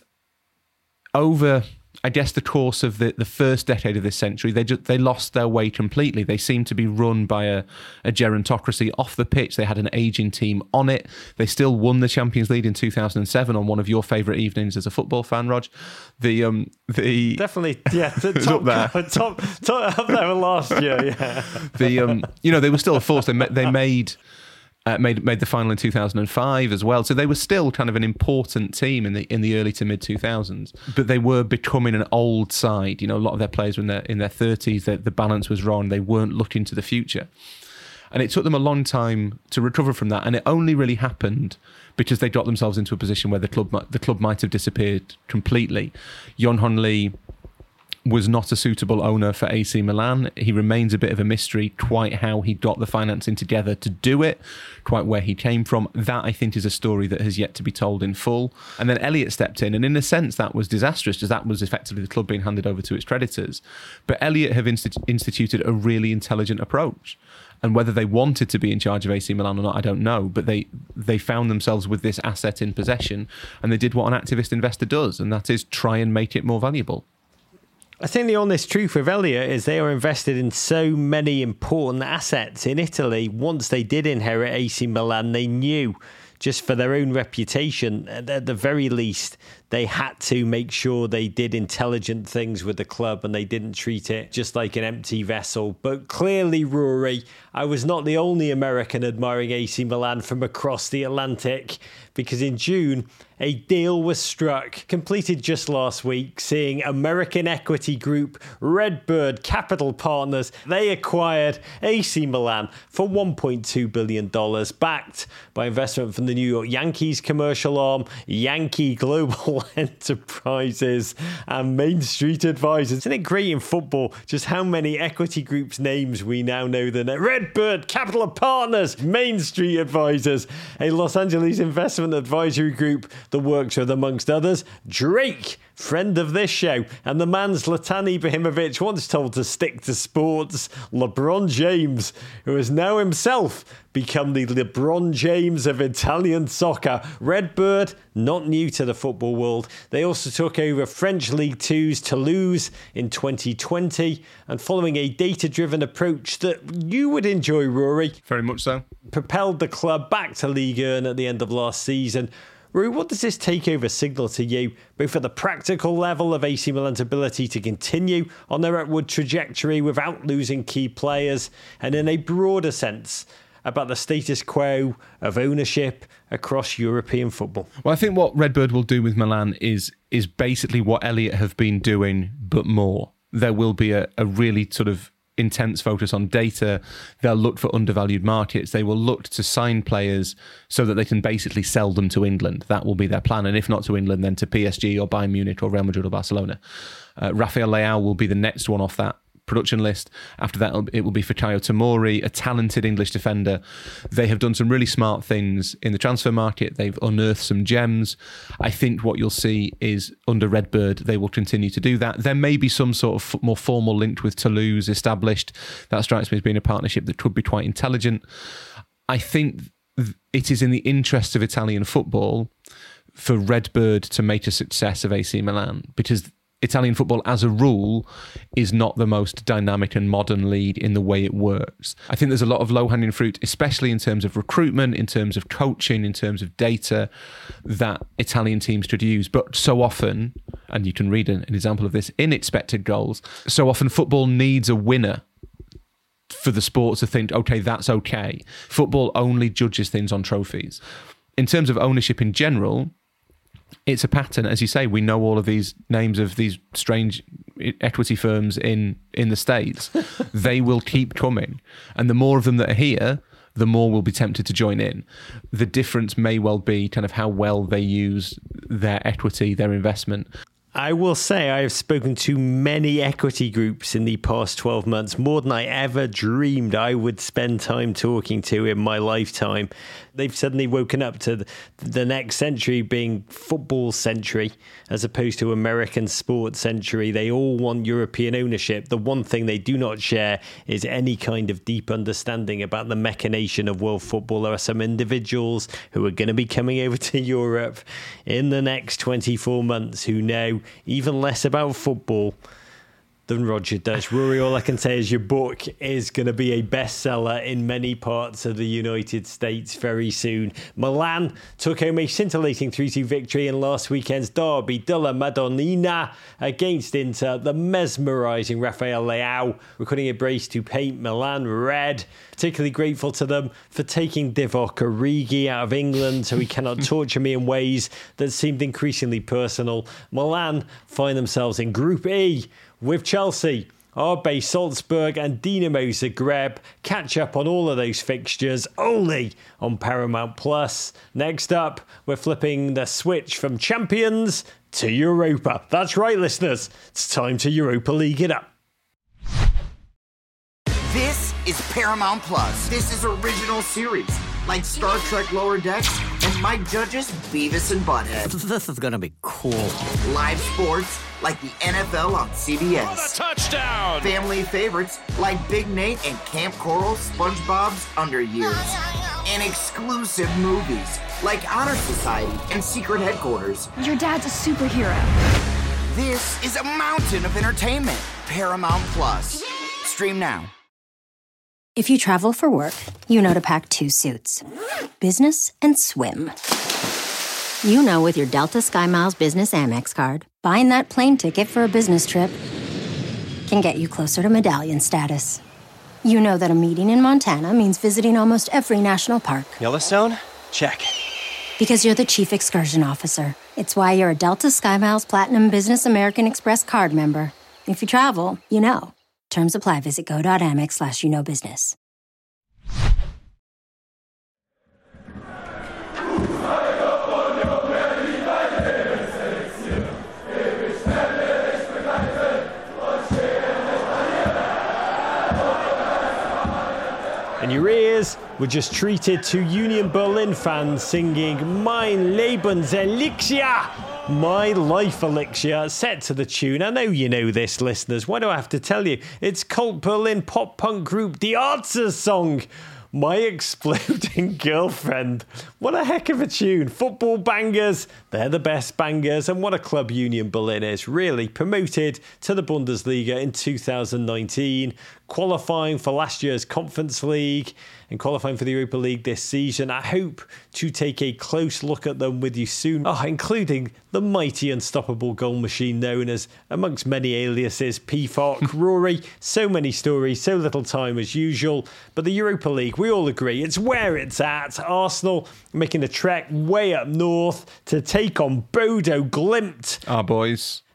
over, I guess, the course of the, the first decade of this century, they just, they lost their way completely. They seemed to be run by a, a gerontocracy off the pitch. They had an aging team on it. They still won the Champions League in two thousand seven on one of your favourite evenings as a football fan, Rog. The um the definitely yeah the top, up there. top top up there last year yeah the um you know they were still a force. They ma- they made. Uh, made made the final in two thousand five as well, so they were still kind of an important team in the in the early to mid two thousands. But they were becoming an old side. You know, a lot of their players were in their in their thirties. The, the balance was wrong. They weren't looking to the future, and it took them a long time to recover from that. And it only really happened because they got themselves into a position where the club the club might have disappeared completely. Johan Lee was not a suitable owner for A C Milan. He remains a bit of a mystery, quite how he got the financing together to do it, quite where he came from. That, I think, is a story that has yet to be told in full. And then Elliott stepped in, and in a sense that was disastrous, because that was effectively the club being handed over to its creditors. But Elliott have insti- instituted a really intelligent approach. And whether they wanted to be in charge of A C Milan or not, I don't know. But they they found themselves with this asset in possession, and they did what an activist investor does, and that is try and make it more valuable. I think the honest truth with Elliott is they are invested in so many important assets in Italy. Once they did inherit A C Milan, they knew, just for their own reputation, at the very least, they had to make sure they did intelligent things with the club and they didn't treat it just like an empty vessel. But clearly, Rory, I was not the only American admiring A C Milan from across the Atlantic, because in June, a deal was struck, completed just last week, seeing American equity group Redbird Capital Partners. They acquired A C Milan for one point two billion dollars, backed by investment from the New York Yankees commercial arm, Yankee Global Enterprises, and Main Street Advisors. Isn't it great in football just how many equity groups' names we now know? The Redbird Capital Partners, Main Street Advisors, a Los Angeles investment advisory group that works with, amongst others, Drake, friend of this show, and the man Zlatan Ibrahimovic once told to stick to sports, LeBron James, who has now himself become the LeBron James of Italian soccer. Redbird, not new to the football world. They also took over French League Two's Toulouse in twenty twenty, and following a data-driven approach that you would enjoy, Rory. Very much so. Propelled the club back to Ligue one at the end of last season. Rory, what does this takeover signal to you, both at the practical level of A C Milan's ability to continue on their upward trajectory without losing key players, and in a broader sense about the status quo of ownership across European football? Well, I think what Redbird will do with Milan is is basically what Elliott have been doing, but more. There will be a, a really sort of intense focus on data. They'll look for undervalued markets. They will look to sign players so that they can basically sell them to England. That will be their plan. And if not to England, then to P S G or Bayern Munich or Real Madrid or Barcelona. Uh, Rafael Leao will be the next one off that production list. After that, it will be Fikayo Tomori, a talented English defender. They have done some really smart things in the transfer market. They've unearthed some gems. I think what you'll see is under Redbird, they will continue to do that. There may be some sort of more formal link with Toulouse established. That strikes me as being a partnership that could be quite intelligent. I think it is in the interest of Italian football for Redbird to make a success of A C Milan, because Italian football, as a rule, is not the most dynamic and modern league in the way it works. I think there's a lot of low-hanging fruit, especially in terms of recruitment, in terms of coaching, in terms of data, that Italian teams could use. But so often, and you can read an, an example of this in expected goals, so often football needs a winner for the sport to think, okay, that's okay. Football only judges things on trophies. In terms of ownership in general, it's a pattern. As you say, we know all of these names of these strange equity firms in, in the States. They will keep coming. And the more of them that are here, the more we'll be tempted to join in. The difference may well be kind of how well they use their equity, their investment. I will say I have spoken to many equity groups in the past twelve months, more than I ever dreamed I would spend time talking to in my lifetime. They've suddenly woken up to the next century being football century as opposed to American sports century. They all want European ownership. The one thing they do not share is any kind of deep understanding about the machination of world football. There are some individuals who are going to be coming over to Europe in the next twenty-four months who know even less about football than Roger does. Rory, all I can say is your book is going to be a bestseller in many parts of the United States very soon. Milan took home a scintillating three two victory in last weekend's derby della Madonnina against Inter. The mesmerising Rafael Leao recording a brace to paint Milan red. Particularly grateful to them for taking Divock Origi out of England so he cannot torture me in ways that seemed increasingly personal. Milan find themselves in Group E with Chelsea, R B Salzburg and Dinamo Zagreb. Catch up on all of those fixtures only on Paramount Plus. Next up, we're flipping the switch from Champions to Europa. That's right, listeners. It's time to Europa League it up. This is Paramount Plus. This is original series, like Star Trek Lower Decks and Mike Judge's Beavis and Butthead. This is gonna be cool. Live sports, like the N F L on C B S. What a touchdown! Family favorites, like Big Nate and Camp Coral's SpongeBob's Under Years. And exclusive movies, like Honor Society and Secret Headquarters. Your dad's a superhero. This is a mountain of entertainment. Paramount Plus. Stream now. If you travel for work, you know to pack two suits. Business and swim. You know with your Delta SkyMiles Business Amex card, buying that plane ticket for a business trip can get you closer to medallion status. You know that a meeting in Montana means visiting almost every national park. Yellowstone? Check. Because you're the chief excursion officer. It's why you're a Delta SkyMiles Platinum Business American Express card member. If you travel, you know. Terms apply. Visit go.amex slash you know business. And your ears were just treated to Union Berlin fans singing Mein Lebenselixir. My Life Elixir, set to the tune. I know you know this, listeners. Why do I have to tell you? It's cult Berlin pop punk group The Arzt's song, My Exploding Girlfriend. What a heck of a tune. Football bangers, they're the best bangers. And what a club Union Berlin is. Really promoted to the Bundesliga in two thousand nineteen, qualifying for last year's Conference League and qualifying for the Europa League this season. I hope to take a close look at them with you soon, oh, including the mighty unstoppable goal machine known as, amongst many aliases, P F O C. Rory, so many stories, so little time as usual. But the Europa League, we all agree, it's where it's at. Arsenal making the trek way up north to take on Bodo Glimt. Our boys.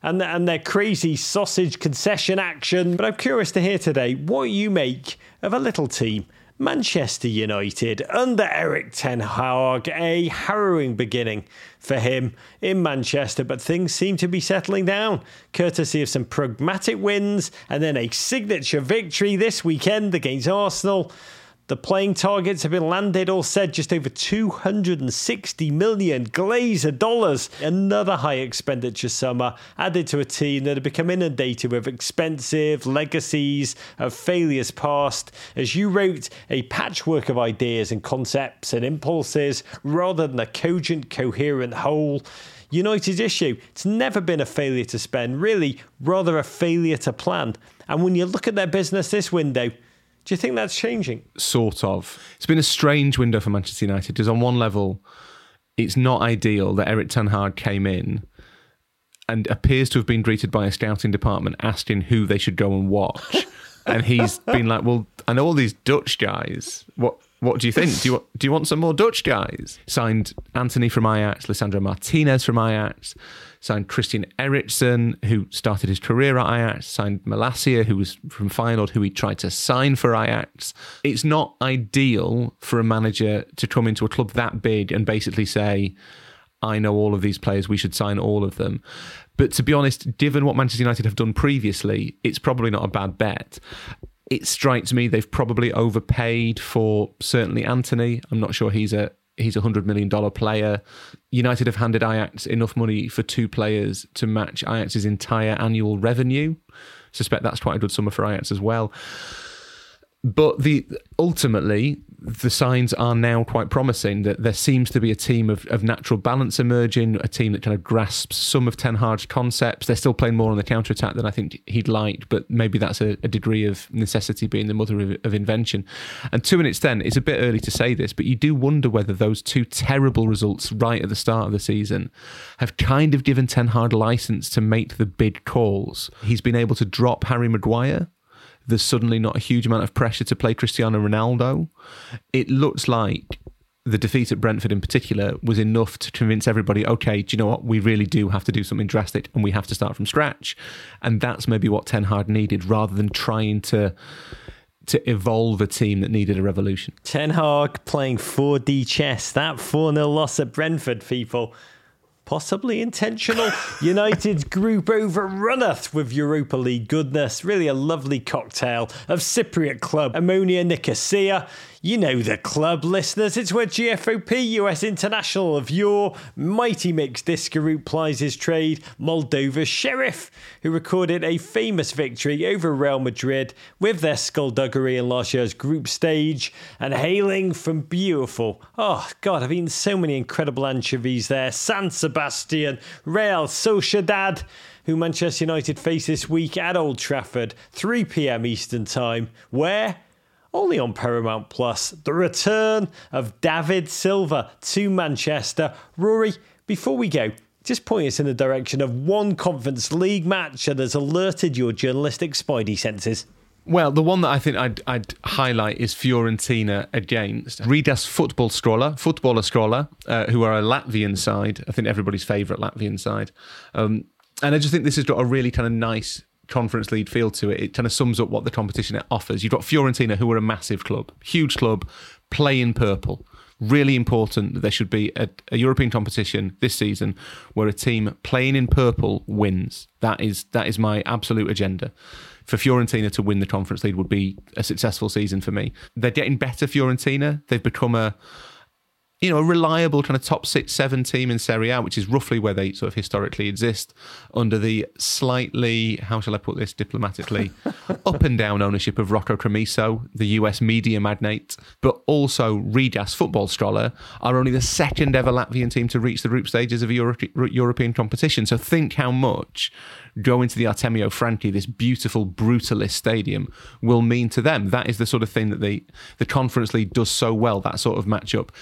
and, and their crazy sausage concession action. But I'm curious to hear today what you make of a little team, Manchester United, under Erik ten Hag. A harrowing beginning for him in Manchester, but things seem to be settling down, courtesy of some pragmatic wins and then a signature victory this weekend against Arsenal. The playing targets have been landed, all said, just over two hundred sixty million Glazer dollars. Another high expenditure summer added to a team that had become inundated with expensive legacies of failures past. As you wrote, a patchwork of ideas and concepts and impulses rather than a cogent, coherent whole. United's issue, it's never been a failure to spend, really, rather a failure to plan. And when you look at their business this window, do you think that's changing? Sort of. It's been a strange window for Manchester United, because on one level, it's not ideal that Erik ten Hag came in and appears to have been greeted by a scouting department asking who they should go and watch. And he's been like, well, I know all these Dutch guys. What what do you think? Do you, want, do you want some more Dutch guys? Signed Anthony from Ajax, Lisandro Martinez from Ajax, signed Christian Eriksen, who started his career at Ajax, signed Malacia, who was from Feyenoord, who he tried to sign for Ajax. It's not ideal for a manager to come into a club that big and basically say, I know all of these players, we should sign all of them. But to be honest, given what Manchester United have done previously, it's probably not a bad bet. It strikes me they've probably overpaid for certainly Anthony. I'm not sure he's a he's a one hundred million dollars player. United have handed Ajax enough money for two players to match Ajax's entire annual revenue. Suspect that's quite a good summer for Ajax as well. But the ultimately, the signs are now quite promising that there seems to be a team of, of natural balance emerging, a team that kind of grasps some of Ten Hag's concepts. They're still playing more on the counter-attack than I think he'd like, but maybe that's a, a degree of necessity being the mother of, of invention. And to an extent, it's a bit early to say this, but you do wonder whether those two terrible results right at the start of the season have kind of given Ten Hag license to make the big calls. He's been able to drop Harry Maguire. There's suddenly not a huge amount of pressure to play Cristiano Ronaldo. It looks like the defeat at Brentford in particular was enough to convince everybody, okay, do you know what? We really do have to do something drastic and we have to start from scratch. And that's maybe what Ten Hag needed, rather than trying to to evolve a team that needed a revolution. Ten Hag playing four D chess. That four nil loss at Brentford, people. Possibly intentional. United's group overrunneth with Europa League goodness. Really a lovely cocktail of Cypriot club Ammonia Nicosia. You know the club, listeners. It's where G F O P, U S International of yore, Mighty Mix Discaroo plies his trade. Moldova's Sheriff, who recorded a famous victory over Real Madrid with their skullduggery in last year's group stage. And hailing from beautiful, oh God, I've eaten so many incredible anchovies there, San Sebastian, Real Sociedad, who Manchester United face this week at Old Trafford, three p.m. Eastern Time. Where? Only on Paramount Plus, the return of David Silva to Manchester. Rory, before we go, just point us in the direction of one Conference League match that has alerted your journalistic spidey senses. Well, the one that I think I'd, I'd highlight is Fiorentina against Rigas Football Skrola, Footballer Skrola, uh, who are a Latvian side. I think everybody's favourite Latvian side. Um, and I just think this has got a really kind of nice Conference League feel to it. It kind of sums up what the competition it offers. You've got Fiorentina, who are a massive club, huge club, play in purple. Really important that there should be a, a European competition this season where a team playing in purple wins. That is that is my absolute agenda. For Fiorentina to win the Conference League would be a successful season for me. They're getting better, Fiorentina. They've become a you know, a reliable kind of top six, seven team in Serie A, which is roughly where they sort of historically exist, under the slightly, how shall I put this diplomatically, up and down ownership of Rocco Cremiso, the U S media magnate. But also Rigas Football Skrola are only the second ever Latvian team to reach the group stages of a Euro- European competition. So think how much going to the Artemio Franchi, this beautiful brutalist stadium, will mean to them. That is the sort of thing that they, the Conference League does so well, that sort of matchup. Fiorentina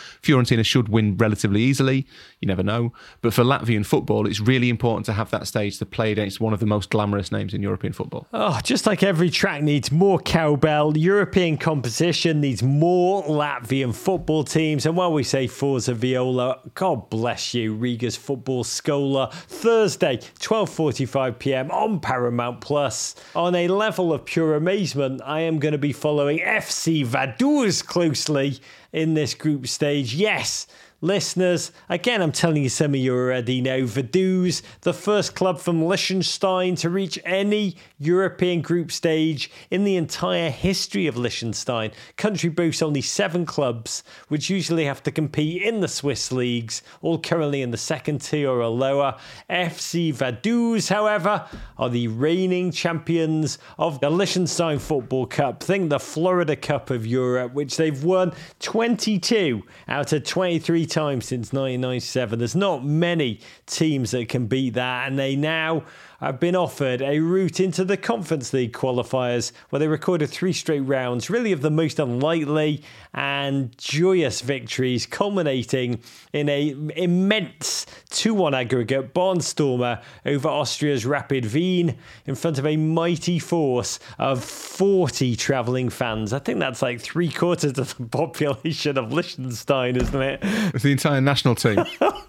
Argentina should win relatively easily. You never know. But for Latvian football, it's really important to have that stage to play against one of the most glamorous names in European football. Oh, just like every track needs more cowbell, European competition needs more Latvian football teams. And while we say Forza Viola, God bless you, Riga's Football Schola, Thursday, twelve forty-five p.m. on Paramount Plus. On a level of pure amazement, I am going to be following F C Vaduz closely in this group stage. Yes, listeners, again, I'm telling you some of you already know, Vaduz, the first club from Liechtenstein to reach any European group stage in the entire history of Liechtenstein. Country boasts only seven clubs, which usually have to compete in the Swiss leagues, all currently in the second tier or lower. F C Vaduz, however, are the reigning champions of the Liechtenstein Football Cup. Think the Florida Cup of Europe, which they've won twenty-two out of twenty-three times since nineteen ninety-seven. There's not many teams that can beat that, and they now have been offered a route into the Conference League qualifiers, where they recorded three straight rounds, really of the most unlikely and joyous victories, culminating in a immense two one aggregate barnstormer over Austria's Rapid Wien in front of a mighty force of forty travelling fans. I think that's like three quarters of the population of Liechtenstein, isn't it? It's the entire national team.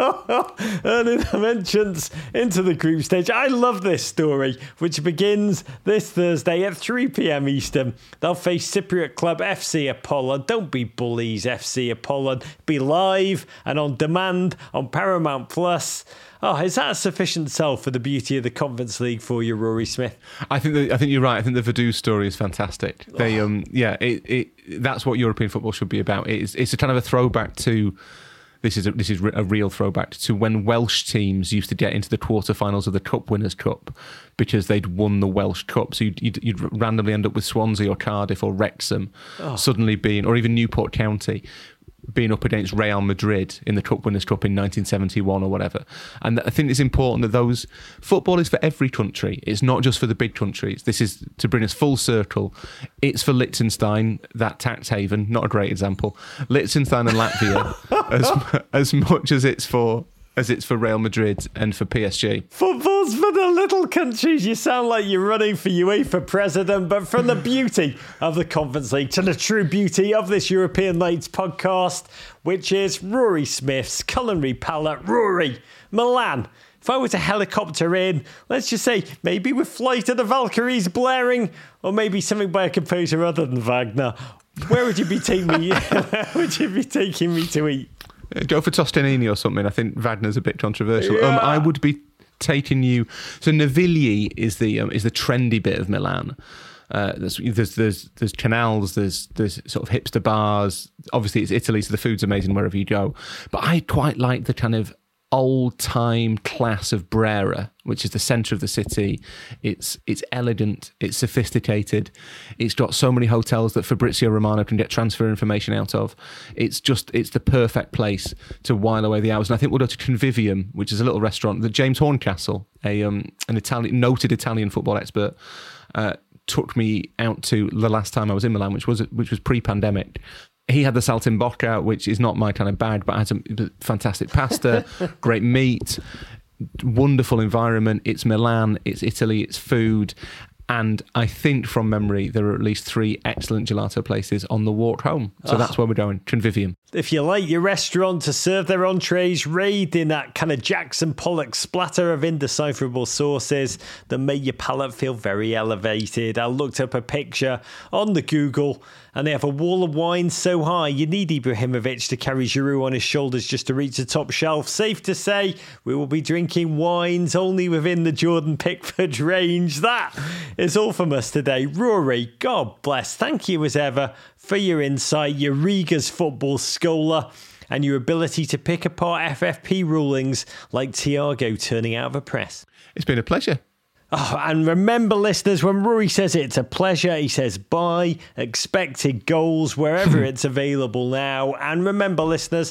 Earning them entrance into the group stage. I love this story, which begins this Thursday at three p.m. Eastern. They'll face Cypriot club F C Apollon. Don't be bullies, F C Apollon. Be live and on demand on Paramount Plus. Oh, is that a sufficient sell for the beauty of the Conference League for you, Rory Smith? I think that, I think you're right. I think the Vaduz story is fantastic. They, Oh. um, yeah, it, it, that's what European football should be about. It's, it's a kind of a throwback to. This is a, this is a real throwback to when Welsh teams used to get into the quarterfinals of the Cup Winners' Cup because they'd won the Welsh Cup. So you'd, you'd, you'd randomly end up with Swansea or Cardiff or Wrexham Oh. suddenly being, or even Newport County, being up against Real Madrid in the Cup Winners' Cup in nineteen seventy-one or whatever. And I think it's important that those... Football is for every country. It's not just for the big countries. This is to bring us full circle. It's for Liechtenstein, that tax haven, not a great example. Liechtenstein and Latvia, as, as much as it's for... as it's for Real Madrid and for P S G. Football's for the little countries. You sound like you're running for UEFA president, but from the beauty of the Conference League to the true beauty of this European Nights podcast, which is Rory Smith's culinary palette. Rory, Milan. If I were to helicopter in, let's just say maybe with Flight of the Valkyries blaring, or maybe something by a composer other than Wagner, where would you be taking me? Where would you be taking me to eat? Go for Toscanini or something. I think Wagner's a bit controversial. Yeah. Um, I would be taking you. So Navigli is the um, is the trendy bit of Milan. Uh, there's, there's there's there's canals. There's there's sort of hipster bars. Obviously, it's Italy, so the food's amazing wherever you go. But I quite like the kind of old-time class of Brera, which is the centre of the city. It's it's elegant, it's sophisticated, it's got so many hotels that Fabrizio Romano can get transfer information out of. It's just, it's the perfect place to while away the hours. And I think we'll go to Convivium, which is a little restaurant that James Horncastle, a um, an Italian, noted Italian football expert, uh, took me out to the last time I was in Milan, which was which was pre-pandemic. He had the saltimbocca, which is not my kind of bag, but had some fantastic pasta, great meat, wonderful environment. It's Milan, it's Italy, it's food. And I think from memory, there are at least three excellent gelato places on the walk home. So Oh. that's where we're going, Convivium. If you like your restaurant to serve their entrees, raid in that kind of Jackson Pollock splatter of indecipherable sauces that make your palate feel very elevated. I looked up a picture on the Google, and they have a wall of wine so high you need Ibrahimovic to carry Giroud on his shoulders just to reach the top shelf. Safe to say, we will be drinking wines only within the Jordan Pickford range. That is all from us today. Rory, God bless. Thank you as ever for your insight, your Riga's Football Scholar, and your ability to pick apart F F P rulings like Thiago turning out of a press. It's been a pleasure. Oh, and remember, listeners, when Rory says it's a pleasure, he says buy expected goals wherever it's available now. And remember, listeners,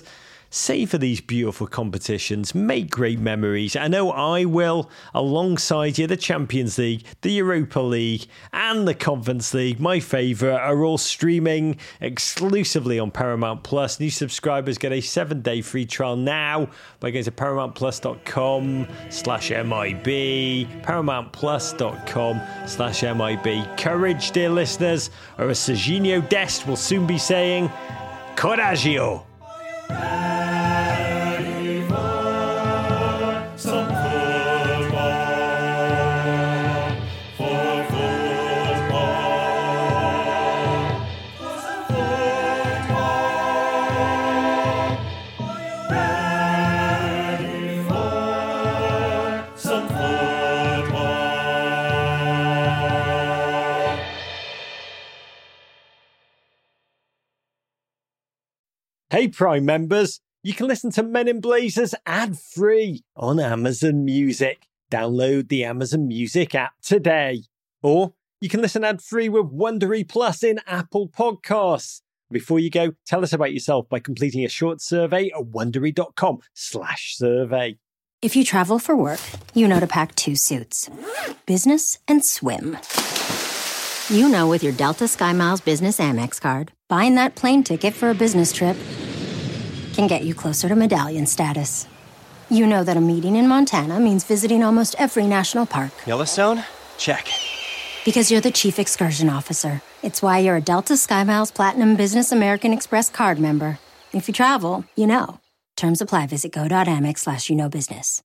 Savour these beautiful competitions, make great memories. I know I will, alongside you. The Champions League, the Europa League, and the Conference League, my favourite, are all streaming exclusively on Paramount Plus. New subscribers get a seven-day free trial now by going to paramountplus.com slash MIB, paramountplus.com slash MIB. Courage, dear listeners, or as Serginho Dest will soon be saying, Coraggio! Hey Prime members, you can listen to Men in Blazers ad-free on Amazon Music. Download the Amazon Music app today. Or you can listen ad-free with Wondery Plus in Apple Podcasts. Before you go, tell us about yourself by completing a short survey at wondery.com slash survey. If you travel for work, you know to pack two suits. Business and swim. You know with your Delta SkyMiles Business Amex card, buying that plane ticket for a business trip can get you closer to medallion status. You know that a meeting in Montana means visiting almost every national park. Yellowstone? Check. Because you're the chief excursion officer. It's why you're a Delta SkyMiles Platinum Business American Express card member. If you travel, you know. Terms apply. Visit go.amex slash you know business.